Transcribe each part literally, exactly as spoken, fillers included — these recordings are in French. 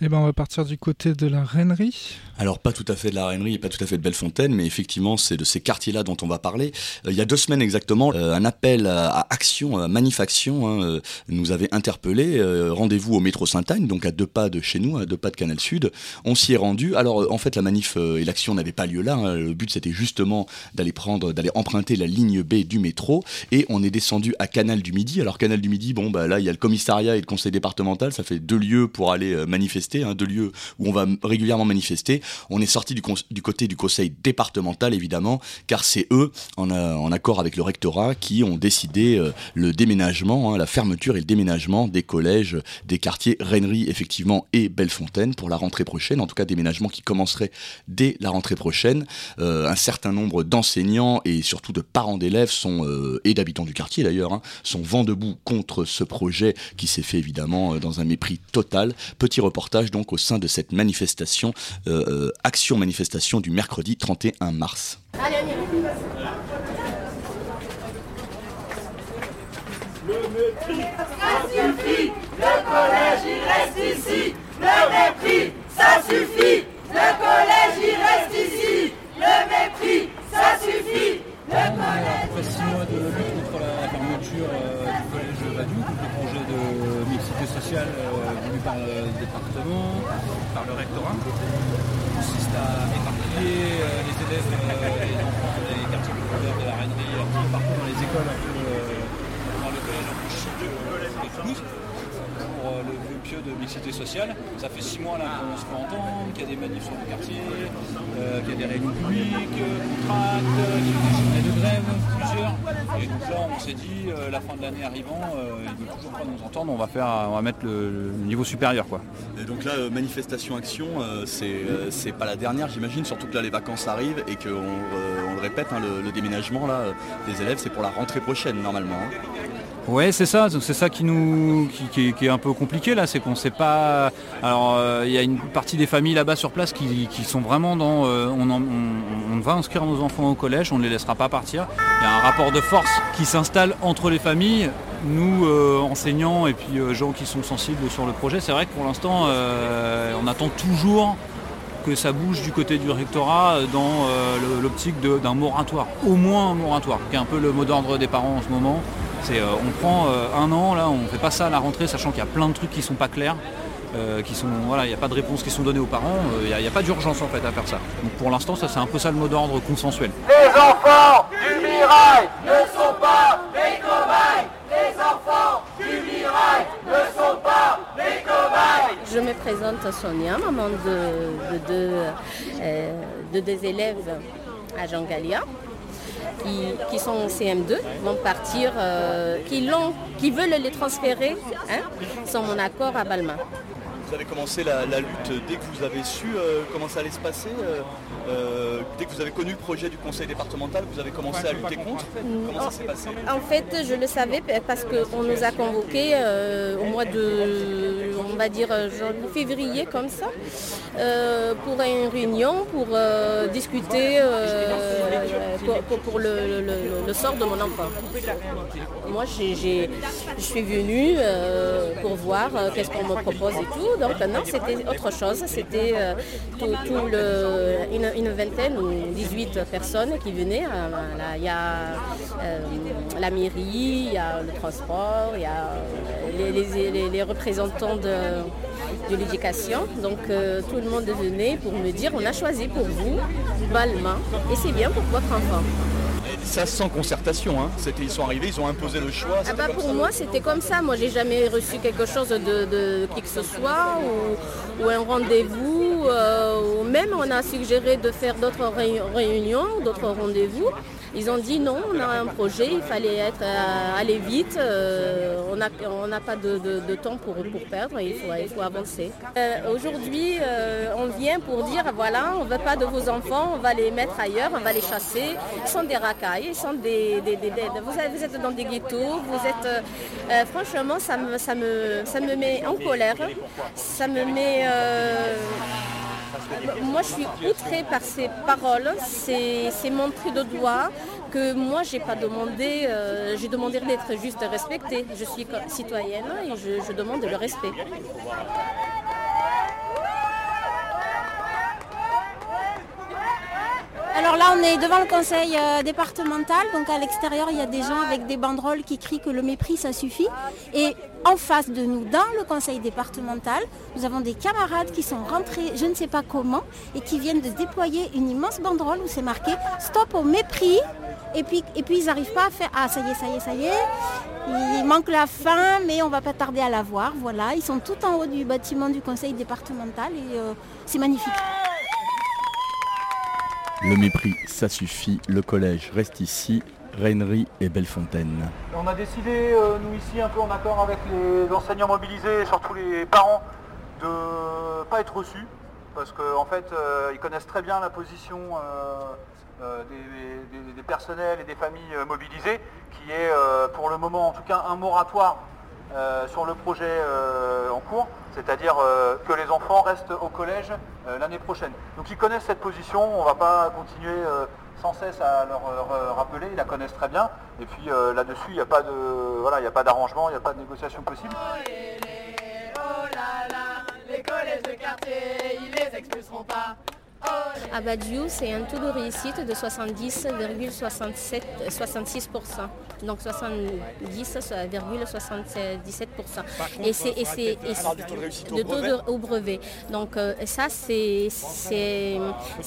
Eh ben, on va partir du côté de la Rennerie. Alors pas tout à fait de la Rennerie et pas tout à fait de Bellefontaine, mais effectivement c'est de ces quartiers-là dont on va parler. Euh, il y a deux semaines exactement, euh, un appel à, à action, à manif-action, hein, euh, nous avait interpellé. Euh, rendez-vous au métro Sainte-Agne, donc à deux pas de chez nous, à deux pas de Canal Sud. On s'y est rendu. Alors euh, en fait la manif euh, et l'action n'avaient pas lieu là. Hein. Le but c'était justement d'aller prendre, d'aller emprunter la ligne B du métro, et on est descendu à Canal du Midi. Alors Canal du Midi, bon bah là il y a le commissariat et le conseil départemental, ça fait deux lieux pour aller euh, manifester, hein, deux lieux où on va régulièrement manifester. On est sorti du, con- du côté du conseil départemental évidemment, car c'est eux, en, a, en accord avec le rectorat, qui ont décidé euh, le déménagement, hein, la fermeture et le déménagement des collèges, des quartiers Rennerie effectivement et Bellefontaine pour la rentrée prochaine. En tout cas, déménagement qui commencerait dès la rentrée prochaine. Euh, un certain nombre d'enseignants et surtout de parents d'élèves sont, euh, et d'habitants du quartier d'ailleurs, hein, sont vent debout contre ce projet qui s'est fait évidemment euh, dans un mépris total. Petit reportage donc au sein de cette manifestation, euh, euh, action-manifestation du mercredi trente et un mars. Allez, allez. Le mépris, ça suffit. Le collège, il reste ici. Le mépris, ça suffit. Le collège, il reste ici. Le mépris, ça suffit. Le collège. Après six mois de lutte contre la fermeture euh, du collège Badiou, donc le projet de mixité sociale euh, voulu par le département, par le rectorat, consiste à éparpiller euh, les élèves, euh, les enfants des quartiers populaires de la Rennerie, un peu partout dans les écoles, un peu euh, dans le collège un peu chic de, de Toulouse, pour euh, le vœu pieux de mixité sociale. Ça fait six mois là qu'on se fait entendre, qu'il y a des manifs sur le quartier, euh, qu'il y a des réunions publiques, euh, contracts, euh, qu'il y a des journées de grève, plusieurs. Et donc là on s'est dit, euh, la fin de l'année arrivant, euh, ils ne veulent toujours pas nous entendre, on va, faire, on va mettre le, le niveau supérieur, quoi. Et donc là, euh, manifestation action, euh, c'est, euh, c'est pas la dernière j'imagine, surtout que là les vacances arrivent et qu'on euh, on le répète, hein, le, le déménagement là, euh, des élèves c'est pour la rentrée prochaine normalement. Hein. Ouais, c'est ça, c'est ça qui nous qui, qui, qui est un peu compliqué là, c'est qu'on sait pas. Alors il euh, y a une partie des familles là-bas sur place qui, qui sont vraiment dans euh, on, en, on, on va inscrire nos enfants au collège, on ne les laissera pas partir. Il y a un rapport de force qui s'installe entre les familles, nous euh, enseignants et puis euh, gens qui sont sensibles sur le projet. C'est vrai que pour l'instant euh, on attend toujours que ça bouge du côté du rectorat dans euh, l'optique de, d'un moratoire, au moins un moratoire, qui est un peu le mot d'ordre des parents en ce moment. C'est, euh, on prend euh, un an, là, on ne fait pas ça à la rentrée, sachant qu'il y a plein de trucs qui ne sont pas clairs, euh, qui sont, voilà, il n'y a pas de réponses qui sont données aux parents, il euh, n'y a, a pas d'urgence en fait à faire ça. Donc pour l'instant, ça c'est un peu ça le mot d'ordre consensuel. Les enfants du Mirail ne sont pas des cobayes. Les enfants du Mirail ne sont pas des cobayes. Je me présente Sonia, maman de, de, de, euh, de deux élèves à Jean Gallia. Qui, qui sont en C M deux, vont partir, euh, qui, l'ont, qui veulent les transférer, hein, sans mon accord, à Balma. Vous avez commencé la, la lutte dès que vous avez su euh, comment ça allait se passer, euh, euh, dès que vous avez connu le projet du conseil départemental, vous avez commencé à lutter contre. Comment ça s'est passé? En fait, je le savais parce qu'on nous a convoqués euh, au mois de, on va dire, janvier, février, comme ça, euh, pour une réunion, pour euh, discuter euh, pour, pour, pour le, le, le sort de mon enfant. Moi, j'ai, j'ai, je suis venue euh, pour voir euh, qu'est-ce qu'on me propose et tout. Donc non, c'était autre chose. C'était euh, tout, tout le, une, une vingtaine ou dix-huit personnes qui venaient. Euh, là, il y a euh, la mairie, il y a le transport, il y a les, les, les, les représentants de, de l'éducation. Donc euh, tout le monde venait pour me dire on a choisi pour vous Balma et c'est bien pour votre enfant. Ça sans concertation, hein. C'était, ils sont arrivés, ils ont imposé le choix. Ah bah pour moi c'était comme ça, moi j'ai jamais reçu quelque chose de, de qui que ce soit ou, ou un rendez-vous, euh, ou même on a suggéré de faire d'autres réunions, d'autres rendez-vous. Ils ont dit non, on a un projet, il fallait être, euh, aller vite, euh, on n'a on n'a pas de, de, de temps pour, pour perdre, il faut, il faut avancer. Euh, aujourd'hui, euh, on vient pour dire, voilà, on ne veut pas de vos enfants, on va les mettre ailleurs, on va les chasser. Ils sont des racailles, ils sont des... des, des, des vous, êtes, vous êtes dans des ghettos, vous êtes... Euh, franchement, ça me, ça, me, ça me met en colère, ça me met... Euh, Moi, je suis outrée par ces paroles, c'est, c'est montrer de doigt que moi, j'ai pas demandé, euh, j'ai demandé d'être juste respectée. Je suis citoyenne et je, je demande le respect. Alors là, on est devant le conseil euh, départemental, donc à l'extérieur, il y a des gens avec des banderoles qui crient que le mépris, ça suffit. Et en face de nous, dans le conseil départemental, nous avons des camarades qui sont rentrés, je ne sais pas comment, et qui viennent de déployer une immense banderole où c'est marqué « Stop au mépris ». Et puis, et puis ils n'arrivent pas à faire « Ah, ça y est, ça y est, ça y est ». Il manque la fin, mais on ne va pas tarder à la voir. Voilà, ils sont tout en haut du bâtiment du conseil départemental et euh, c'est magnifique. Le mépris, ça suffit. Le collège reste ici. Rainerie et Bellefontaine. On a décidé, euh, nous ici, un peu en accord avec les enseignants mobilisés et surtout les parents, de ne pas être reçus. Parce qu'en en fait, euh, ils connaissent très bien la position euh, euh, des, des, des personnels et des familles euh, mobilisées, qui est euh, pour le moment en tout cas un moratoire euh, sur le projet euh, en cours, c'est-à-dire euh, que les enfants restent au collège euh, l'année prochaine. Donc ils connaissent cette position, on ne va pas continuer euh, sans cesse à leur euh, rappeler, ils la connaissent très bien. Et puis euh, là-dessus, il n'y a pas de, voilà, il n'y a pas d'arrangement, il n'y a pas de négociation possible. Oh, les, les, oh là là, les collèges de quartier, ils les expulseront pas. À Badiou, c'est un taux de réussite de soixante-dix virgule soixante-six pour cent. Donc soixante-dix virgule soixante-dix-sept pour cent. Et c'est et c'est le taux de, au brevet. Donc euh, ça c'est c'est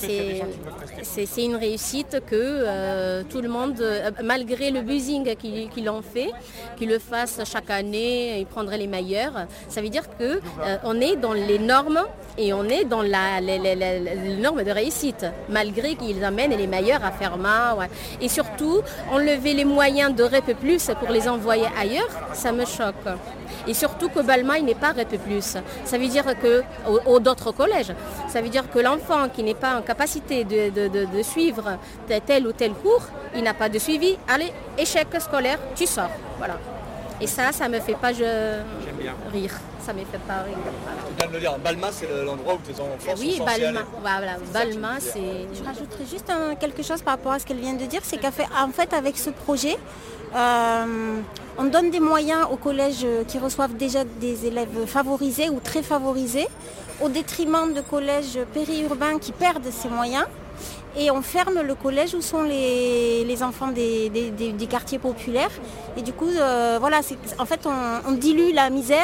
c'est une réussite que euh, tout le monde, malgré le buzzing qu'ils qu'ils ont fait, qu'ils le fassent chaque année, ils prendraient les meilleurs. Ça veut dire que euh, on est dans les normes et on est dans la les, les, les, les normes de réussite, malgré qu'ils amènent les meilleurs à Fermat. Ouais. Et surtout, enlever les moyens de Rep plus pour les envoyer ailleurs, ça me choque. Et surtout que Balma, il n'est pas Rep plus. Ça veut dire que, ou, ou d'autres collèges, ça veut dire que l'enfant qui n'est pas en capacité de, de, de, de suivre tel ou tel cours, il n'a pas de suivi. Allez, échec scolaire, tu sors. Voilà. Et ça, ça me fait pas je... rire. Ça me fait pas rire. Tu viens de le dire, Balma, c'est l'endroit où tes enfants oui, sont censés Balma. aller. Voilà, Balma, c'est... Je rajouterai juste un, quelque chose par rapport à ce qu'elle vient de dire, c'est qu'en fait, en fait, avec ce projet, euh, on donne des moyens aux collèges qui reçoivent déjà des élèves favorisés ou très favorisés, au détriment de collèges périurbains qui perdent ces moyens. Et on ferme le collège où sont les, les enfants des, des, des, des quartiers populaires. Et du coup, euh, voilà, en fait, on, on dilue la misère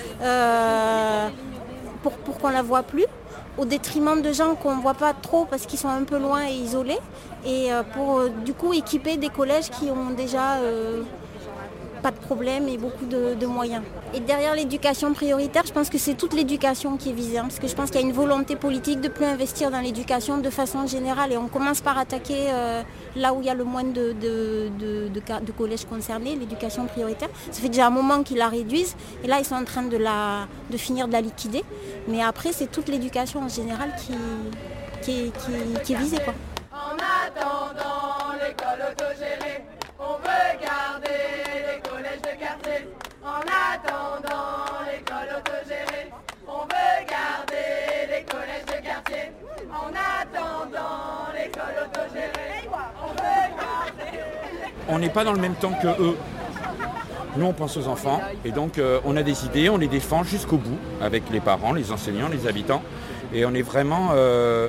euh, pour, pour qu'on ne la voit plus, au détriment de gens qu'on ne voit pas trop parce qu'ils sont un peu loin et isolés. Et euh, pour, euh, du coup, équiper des collèges qui ont déjà euh, pas de problème et beaucoup de, de moyens. Et derrière l'éducation prioritaire, je pense que c'est toute l'éducation qui est visée, hein, parce que je pense qu'il y a une volonté politique de plus investir dans l'éducation de façon générale. Et on commence par attaquer euh, là où il y a le moins de, de, de, de, de collèges concernés, l'éducation prioritaire. Ça fait déjà un moment qu'ils la réduisent, et là ils sont en train de, la, de finir de la liquider. Mais après, c'est toute l'éducation en général qui, qui, qui, qui est visée, quoi. En attendant l'école autogérée, on veut garder les collèges de quartier. En attendant l'école autogérée, on veut garder les collèges de quartier. En attendant l'école autogérée, on veut garder... On n'est pas dans le même temps que eux. Nous, on pense aux enfants et donc euh, on a des idées, on les défend jusqu'au bout avec les parents, les enseignants, les habitants. Et on est vraiment... Euh...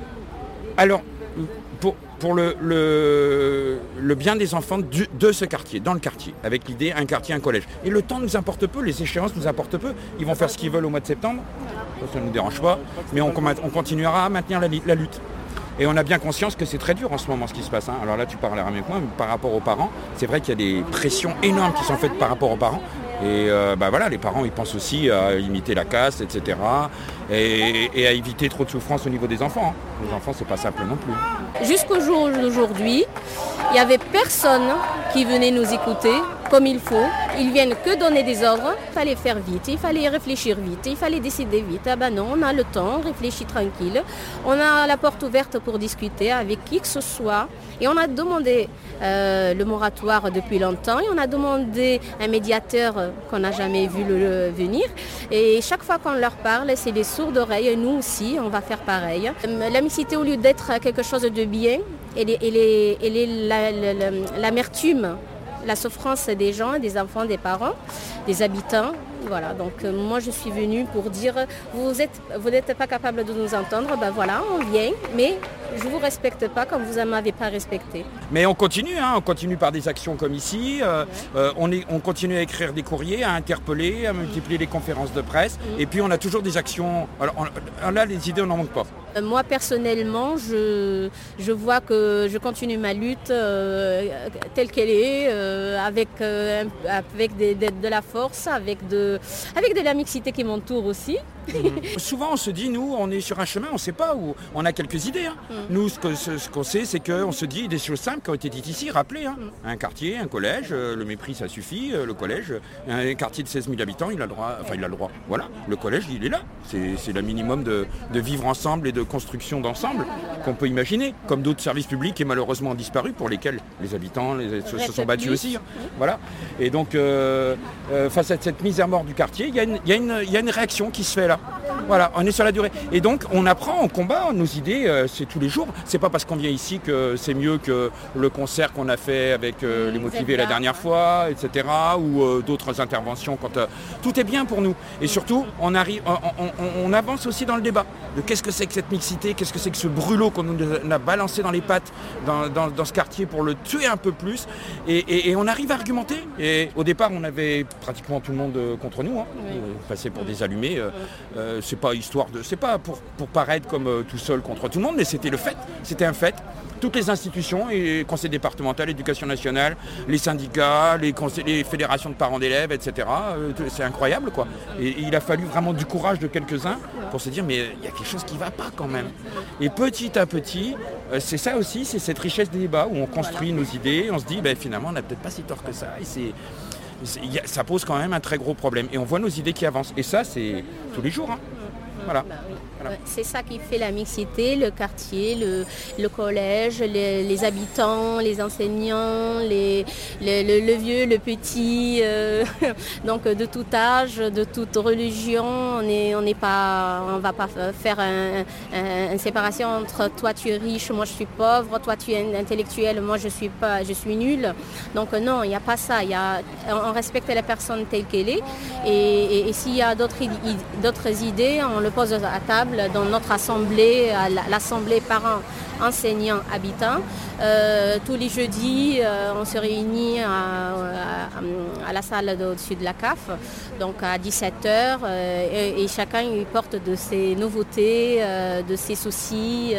Alors, pour, pour le, le, le bien des enfants du, de ce quartier, dans le quartier, avec l'idée un quartier, un collège. Et le temps nous importe peu, les échéances nous importent peu. Ils vont faire ce qu'ils veulent au mois de septembre, ça ne nous dérange pas, mais on, on continuera à maintenir la, la lutte. Et on a bien conscience que c'est très dur en ce moment ce qui se passe. Hein. Alors là, tu parleras mieux que moi, mais par rapport aux parents, c'est vrai qu'il y a des pressions énormes qui sont faites par rapport aux parents. Et euh, bah voilà, les parents, ils pensent aussi à limiter la casse, et cetera. Et, et à éviter trop de souffrance au niveau des enfants. Hein. Les enfants, c'est pas simple non plus. Jusqu'au jour d'aujourd'hui, il n'y avait personne qui venait nous écouter comme il faut. Ils viennent que donner des ordres. Il fallait faire vite, il fallait réfléchir vite, il fallait décider vite. Ah ben non, on a le temps, on réfléchit tranquille. On a la porte ouverte pour discuter avec qui que ce soit. Et on a demandé euh, le moratoire depuis longtemps. Et on a demandé un médiateur qu'on n'a jamais vu le, le venir. Et chaque fois qu'on leur parle, c'est des sourds d'oreilles. Et nous aussi, on va faire pareil. La mixité, au lieu d'être quelque chose de bien, elle est, elle est, elle est la, la, la, l'amertume, la souffrance des gens, des enfants, des parents, des habitants Voilà, donc euh, moi je suis venue pour dire vous êtes, vous n'êtes pas capable de nous entendre, ben voilà, on vient, mais je ne vous respecte pas comme vous ne m'avez pas respecté. Mais on continue, hein, on continue par des actions comme ici, euh, ouais. euh, on, est, on continue à écrire des courriers, à interpeller, à multiplier les conférences de presse, mmh. et puis on a toujours des actions, alors on, là les idées on n'en manque pas. Euh, moi personnellement, je, je vois que je continue ma lutte euh, telle qu'elle est, euh, avec, euh, avec des, de, de la force, avec de, avec de la mixité qui m'entoure aussi. Mmh. Souvent on se dit, nous on est sur un chemin, on ne sait pas où, on a quelques idées. Hein. Mmh. Nous ce, que, ce, ce qu'on sait c'est qu'on se dit des choses simples qui ont été dites ici, rappelez, hein. Mmh. Un quartier, un collège, euh, le mépris ça suffit, euh, le collège, un quartier de seize mille habitants, il a le droit, enfin il a le droit, voilà, le collège il est là, c'est, c'est le minimum de, de vivre ensemble et de construction d'ensemble qu'on peut imaginer, comme d'autres services publics qui malheureusement ont disparu, pour lesquels les habitants les, se, se sont battus aussi, hein. Mmh. Voilà. Et donc euh, euh, face à cette mise à mort du quartier, il y, y, y a une réaction qui se fait là. Voilà, on est sur la durée. Et donc, on apprend, on combat nos idées, euh, c'est tous les jours. C'est pas parce qu'on vient ici que c'est mieux que le concert qu'on a fait avec euh, les motivés la dernière fois, et cetera, ou euh, d'autres interventions. Quand, euh, tout est bien pour nous. Et surtout, on, arrive, on, on, on avance aussi dans le débat de qu'est-ce que c'est que cette mixité, qu'est-ce que c'est que ce brûlot qu'on nous a balancé dans les pattes dans, dans, dans ce quartier pour le tuer un peu plus. Et, et, et on arrive à argumenter. Et au départ, on avait pratiquement tout le monde contre nous, hein, oui. Passé pour des allumés. Euh, euh, c'est pas histoire de, c'est pas pour, pour paraître comme euh, tout seul contre tout le monde, mais c'était le fait, c'était un fait. Toutes les institutions, et conseil départemental, éducation nationale, les syndicats, les, conseils, les fédérations de parents d'élèves, et cetera. Euh, c'est incroyable quoi. Et, et il a fallu vraiment du courage de quelques-uns pour se dire mais il y a quelque chose qui ne va pas quand même. Et petit à petit, euh, c'est ça aussi, c'est cette richesse des débats où on construit nos idées, on se dit ben, finalement on n'a peut-être pas si tort que ça. Et c'est, ça pose quand même un très gros problème. Et on voit nos idées qui avancent. Et ça, c'est tous les jours. Hein. Voilà. Bah oui. Voilà. C'est ça qui fait la mixité, le quartier, le, le collège, les, les habitants, les enseignants, les, les, le, le vieux, le petit, euh, donc de tout âge, de toute religion. On est, on n'est pas, on va pas faire un, un, une séparation entre toi tu es riche, moi je suis pauvre, toi tu es intellectuel, moi je suis pas, je suis nulle. Donc non, il n'y a pas ça. Il y a, on respecte la personne telle qu'elle est. Et, et, et s'il y a d'autres, d'autres idées, on le pose à table dans notre assemblée, l'assemblée parents, enseignants, habitants. Euh, tous les jeudis, euh, on se réunit à, à, à la salle au-dessus de la C A F, donc à dix-sept heures, euh, et, et chacun il porte de ses nouveautés, euh, de ses soucis,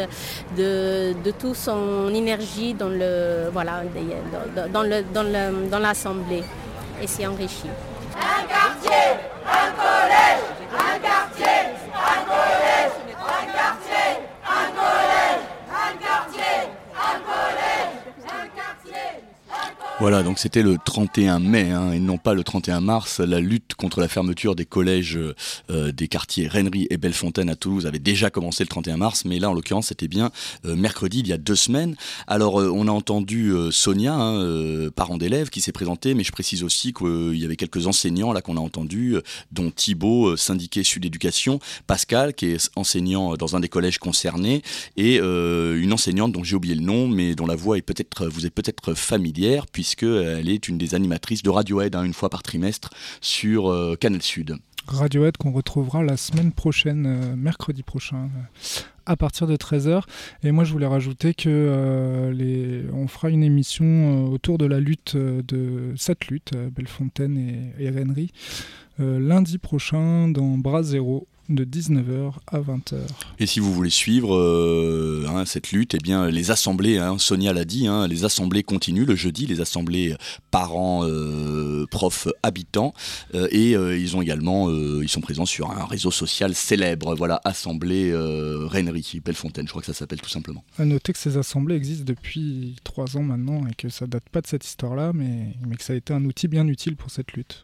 de, de toute son énergie dans, le, voilà, dans, dans, le, dans, le, dans l'assemblée, et c'est enrichi. Un quartier, un collège, un quartier, un collège, un quartier, un collège, un quartier, un collège, un quartier, un collège. Voilà, donc c'était le trente et un mai, hein, et non pas le trente et un mars. La lutte contre la fermeture des collèges euh, des quartiers Rennery et Bellefontaine à Toulouse avait déjà commencé le trente et un mars, mais là en l'occurrence c'était bien euh, mercredi, il y a deux semaines. Alors euh, on a entendu euh, Sonia, hein, euh, parent d'élèves, qui s'est présentée, mais je précise aussi qu'il euh, y avait quelques enseignants là qu'on a entendus, euh, dont Thibaut, euh, syndiqué Sud Éducation, Pascal, qui est enseignant dans un des collèges concernés, et euh, une enseignante dont j'ai oublié le nom, mais dont la voix est peut-être, vous est peut-être familière, puisqu'elle est une des animatrices de Radiohead, hein, une fois par trimestre, sur euh, Canal Sud. Radiohead qu'on retrouvera la semaine prochaine, euh, mercredi prochain, euh, à partir de treize heures. Et moi je voulais rajouter que euh, les... on fera une émission euh, autour de la lutte, euh, de cette lutte, euh, Bellefontaine et, et Rennery, euh, lundi prochain dans Bras Zéro, de dix-neuf heures à vingt heures. Et si vous voulez suivre euh, hein, cette lutte, eh bien, les assemblées, hein, Sonia l'a dit, hein, les assemblées continuent le jeudi, les assemblées parents, euh, profs, habitants, euh, et euh, ils ont également, euh, ils sont présents sur un réseau social célèbre, voilà, Assemblée euh, Rennery, Bellefontaine, je crois que ça s'appelle tout simplement. À noter que ces assemblées existent depuis trois ans maintenant et que ça date pas de cette histoire-là, mais, mais que ça a été un outil bien utile pour cette lutte.